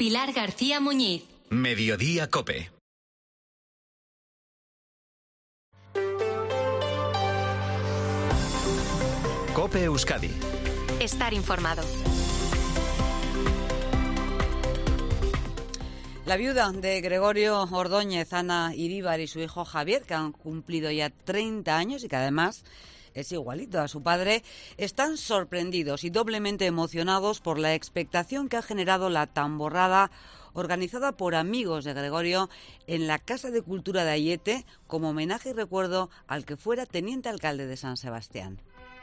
Pilar García Muñiz. Mediodía COPE. COPE Euskadi. Estar informado. La viuda de Gregorio Ordóñez, Ana Iríbar, y su hijo Javier, que han cumplido ya 30 años y que además es igualito a su padre, están sorprendidos y doblemente emocionados por la expectación que ha generado la tamborrada organizada por amigos de Gregorio en la Casa de Cultura de Aiete como homenaje y recuerdo al que fuera teniente alcalde de San Sebastián.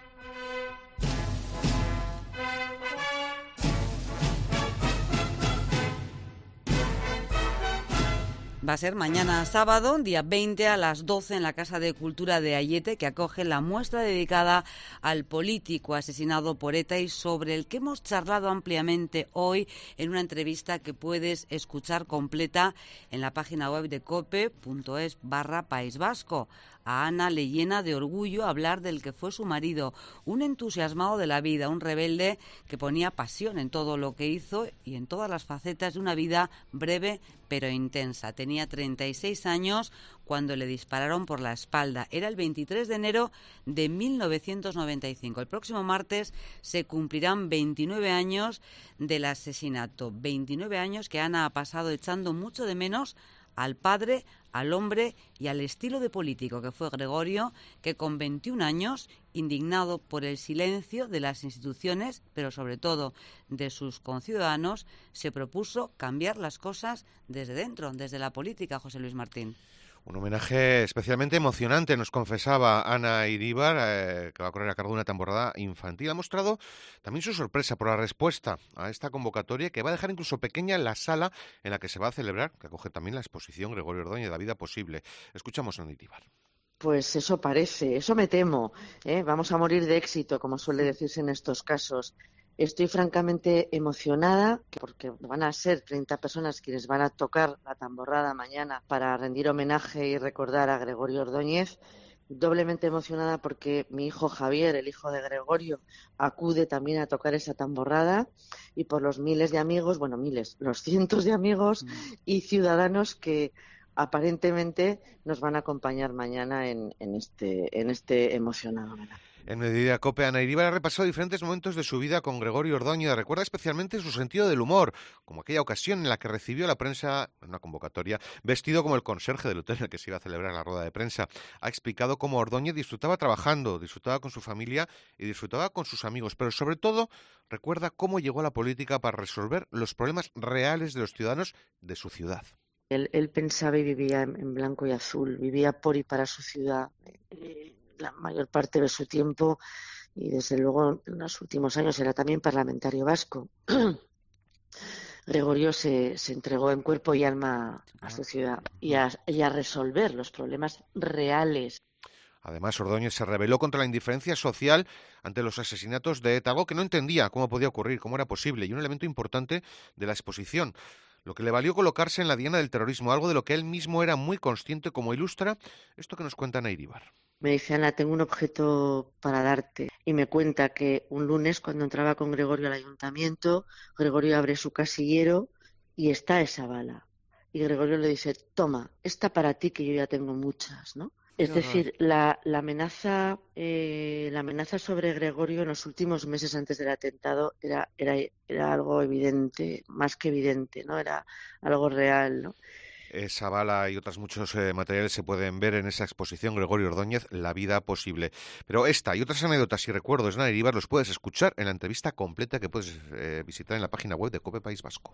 Va a ser mañana sábado, día 20 a las 12 en la Casa de Cultura de Aiete, que acoge la muestra dedicada al político asesinado por ETA y sobre el que hemos charlado ampliamente hoy en una entrevista que puedes escuchar completa en la página web de cope.es/País Vasco. A Ana le llena de orgullo hablar del que fue su marido, un entusiasmado de la vida, un rebelde que ponía pasión en todo lo que hizo y en todas las facetas de una vida breve pero intensa. Tenía 36 años cuando le dispararon por la espalda. Era el 23 de enero de 1995. El próximo martes se cumplirán 29 años del asesinato. 29 años que Ana ha pasado echando mucho de menos al padre, al hombre y al estilo de político que fue Gregorio, que con 21 años, indignado por el silencio de las instituciones, pero sobre todo de sus conciudadanos, se propuso cambiar las cosas desde dentro, desde la política, José Luis Martín. Un homenaje especialmente emocionante, nos confesaba Ana Iríbar, que va a correr a cargo de una tamborrada infantil. Ha mostrado también su sorpresa por la respuesta a esta convocatoria, que va a dejar incluso pequeña la sala en la que se va a celebrar, que acoge también la exposición Gregorio Ordóñez, La vida posible. Escuchamos a Ana Iríbar. Pues eso parece, eso me temo, ¿eh? Vamos a morir de éxito, como suele decirse en estos casos. Estoy francamente emocionada porque van a ser 30 personas quienes van a tocar la tamborrada mañana para rendir homenaje y recordar a Gregorio Ordóñez. Doblemente emocionada porque mi hijo Javier, el hijo de Gregorio, acude también a tocar esa tamborrada y por los miles de amigos, los cientos de amigos y ciudadanos que aparentemente nos van a acompañar mañana en este emocionado homenaje. En Mediodía COPE, Ana Iríbar ha repasado diferentes momentos de su vida con Gregorio Ordóñez. Recuerda especialmente su sentido del humor, como aquella ocasión en la que recibió a la prensa en una convocatoria vestido como el conserje del hotel en el que se iba a celebrar la rueda de prensa. Ha explicado cómo Ordóñez disfrutaba trabajando, disfrutaba con su familia y disfrutaba con sus amigos, pero sobre todo recuerda cómo llegó a la política para resolver los problemas reales de los ciudadanos de su ciudad. Él pensaba y vivía en blanco y azul, vivía por y para su ciudad. La mayor parte de su tiempo y desde luego en los últimos años era también parlamentario vasco. Gregorio se entregó en cuerpo y alma a su ciudad y a resolver los problemas reales. Además, Ordóñez se rebeló contra la indiferencia social ante los asesinatos de ETA, algo que no entendía cómo podía ocurrir, cómo era posible, y un elemento importante de la exposición, lo que le valió colocarse en la diana del terrorismo, algo de lo que él mismo era muy consciente, como ilustra esto que nos cuenta Ana Iríbar. Me dice: Ana, tengo un objeto para darte. Y me cuenta que un lunes, cuando entraba con Gregorio al ayuntamiento, Gregorio abre su casillero y está esa bala. Y Gregorio le dice: toma, esta para ti, que yo ya tengo muchas, ¿no? Es decir, la amenaza sobre Gregorio en los últimos meses antes del atentado era algo evidente, más que evidente, ¿no? Era algo real, ¿no? Esa bala y otros muchos materiales se pueden ver en esa exposición Gregorio Ordóñez, La vida posible. Pero esta y otras anécdotas y recuerdos de Ana Iríbar los puedes escuchar en la entrevista completa que puedes visitar en la página web de COPE País Vasco.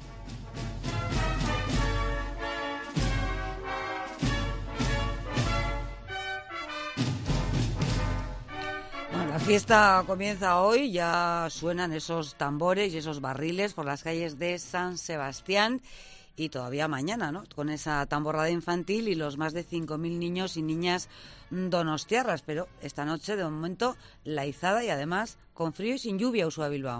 La fiesta comienza hoy, ya suenan esos tambores y esos barriles por las calles de San Sebastián. Y todavía mañana, ¿no?, con esa tamborrada infantil y los más de 5.000 niños y niñas donostiarras. Pero esta noche, de momento, la izada y además con frío y sin lluvia, Ursula Bilbao.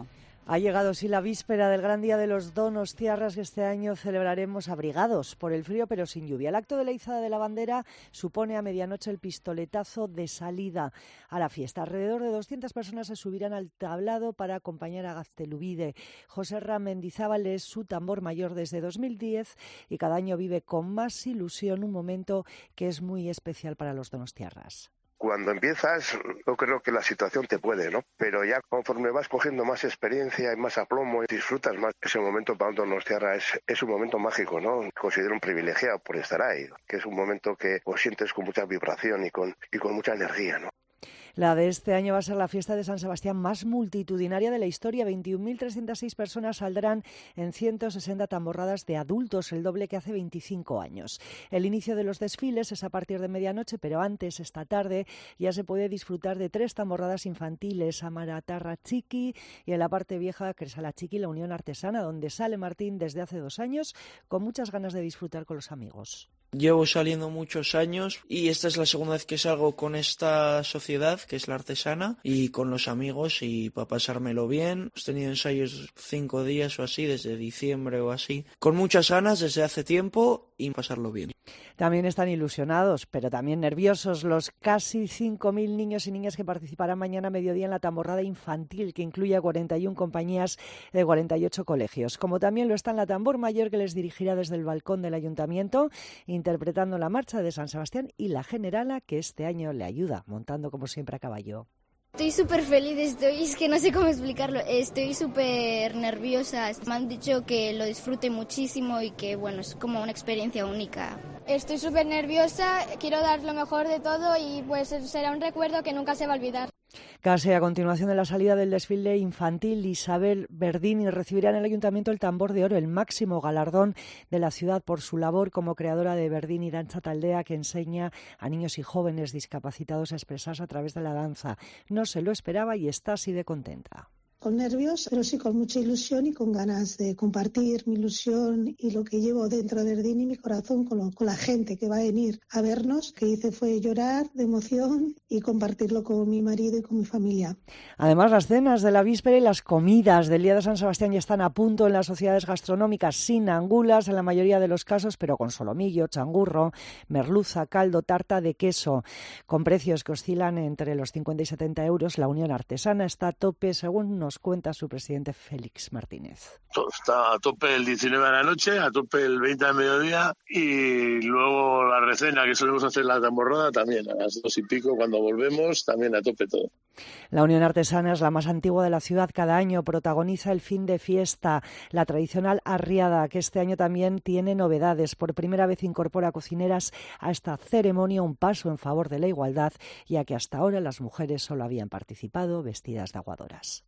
Ha llegado, sí, la víspera del gran día de los donostiarras que este año celebraremos abrigados por el frío pero sin lluvia. El acto de la izada de la bandera supone a medianoche el pistoletazo de salida a la fiesta. Alrededor de 200 personas se subirán al tablado para acompañar a Gaztelubide. José Mendizábal es su tambor mayor desde 2010 y cada año vive con más ilusión un momento que es muy especial para los donostiarras. Cuando empiezas, yo creo que la situación te puede, ¿no? Pero ya conforme vas cogiendo más experiencia y más aplomo, disfrutas más. Ese momento para un donostiarra es un momento mágico, ¿no? Considero un privilegiado por estar ahí, que es un momento que os sientes con mucha vibración y con mucha energía, ¿no? La de este año va a ser la fiesta de San Sebastián más multitudinaria de la historia. 21.306 personas saldrán en 160 tamborradas de adultos, el doble que hace 25 años. El inicio de los desfiles es a partir de medianoche, pero antes, esta tarde, ya se puede disfrutar de 3 tamborradas infantiles, Amaratarra Chiqui y en la parte vieja, Cresala Chiqui, la Unión Artesana, donde sale Martín desde hace 2 años con muchas ganas de disfrutar con los amigos. Llevo saliendo muchos años y esta es la segunda vez que salgo con esta sociedad, que es la artesana, y con los amigos y para pasármelo bien. Hemos tenido ensayos 5 días o así, desde diciembre o así, con muchas ganas desde hace tiempo y pasarlo bien. También están ilusionados, pero también nerviosos los casi 5.000 niños y niñas que participarán mañana a mediodía en la tamborrada infantil, que incluye a 41 compañías de 48 colegios. Como también lo está en la tambor mayor, que les dirigirá desde el balcón del ayuntamiento, interpretando la marcha de San Sebastián, y la generala, que este año le ayuda, montando como siempre a caballo. Estoy súper feliz, es que no sé cómo explicarlo, estoy súper nerviosa. Me han dicho que lo disfrute muchísimo y que, bueno, es como una experiencia única. Estoy súper nerviosa, quiero dar lo mejor de todo y pues será un recuerdo que nunca se va a olvidar. Casi a continuación de la salida del desfile infantil, Isabel Verdini recibirá en el Ayuntamiento el Tambor de Oro, el máximo galardón de la ciudad por su labor como creadora de Verdini Danza Taldea, que enseña a niños y jóvenes discapacitados a expresarse a través de la danza. No se lo esperaba y está así de contenta. Con nervios, pero sí con mucha ilusión y con ganas de compartir mi ilusión y lo que llevo dentro de Verdini, mi corazón, con la gente que va a venir a vernos. Lo que hice fue llorar de emoción y compartirlo con mi marido y con mi familia. Además, las cenas de la víspera y las comidas del Día de San Sebastián ya están a punto en las sociedades gastronómicas, sin angulas en la mayoría de los casos, pero con solomillo, changurro, merluza, caldo, tarta de queso, con precios que oscilan entre los 50 y 70 euros. La Unión Artesana está a tope, según nos cuenta su presidente Félix Martínez. Está a tope el 19 de la noche, a tope el 20 de mediodía y luego la recena que solemos hacer la tamborrada también a las 2 y pico cuando volvemos, también a tope todo. La Unión Artesana es la más antigua de la ciudad. Cada año protagoniza el fin de fiesta, la tradicional arriada, que este año también tiene novedades. Por primera vez incorpora cocineras a esta ceremonia, un paso en favor de la igualdad, ya que hasta ahora las mujeres solo habían participado vestidas de aguadoras.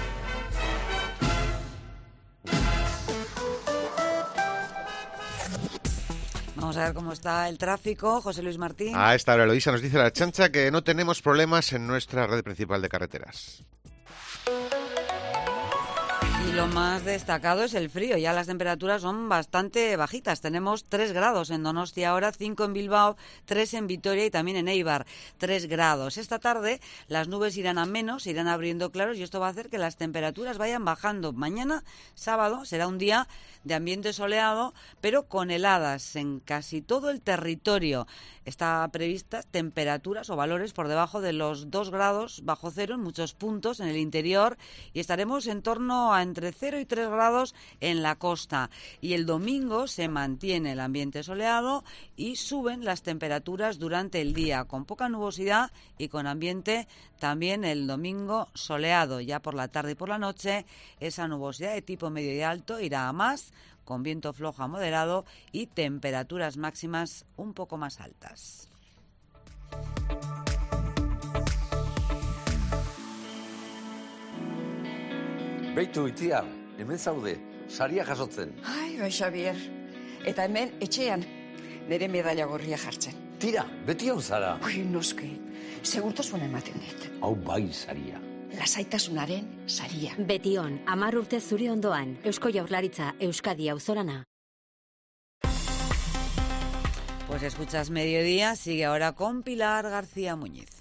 Vamos a ver cómo está el tráfico. José Luis Martín. A esta hora, Eloísa, nos dice la chancha que no tenemos problemas en nuestra red principal de carreteras. Y lo más destacado es el frío. Ya las temperaturas son bastante bajitas. Tenemos 3 grados en Donostia ahora, 5 en Bilbao, 3 en Vitoria y también en Eibar, 3 grados. Esta tarde las nubes irán a menos, irán abriendo claros y esto va a hacer que las temperaturas vayan bajando. Mañana, sábado, será un día de ambiente soleado, pero con heladas en casi todo el territorio. Está previstas temperaturas o valores por debajo de los 2 grados bajo cero en muchos puntos en el interior y estaremos en torno a entre 0 y 3 grados en la costa. Y el domingo se mantiene el ambiente soleado y suben las temperaturas durante el día, con poca nubosidad y con ambiente también el domingo soleado. Ya por la tarde y por la noche esa nubosidad de tipo medio y alto irá a más, con viento flojo a moderado y temperaturas máximas un poco más altas. Beitu itia, hemen zaude, saria jasotzen. Ai, bai, Xavier. Eta hemen, etxean, nire medalla gorria jartzen. Tira, beti hau zara. Ui, noski, segurtasuna ematen dit. Hau bai saria. Lasaitasunaren saria. Betion, 10 urte zure ondoan. Eusko Jaurlaritza, Euskadi auzolana. Pues escuchas Mediodía, sigue ahora con Pilar García Muñiz.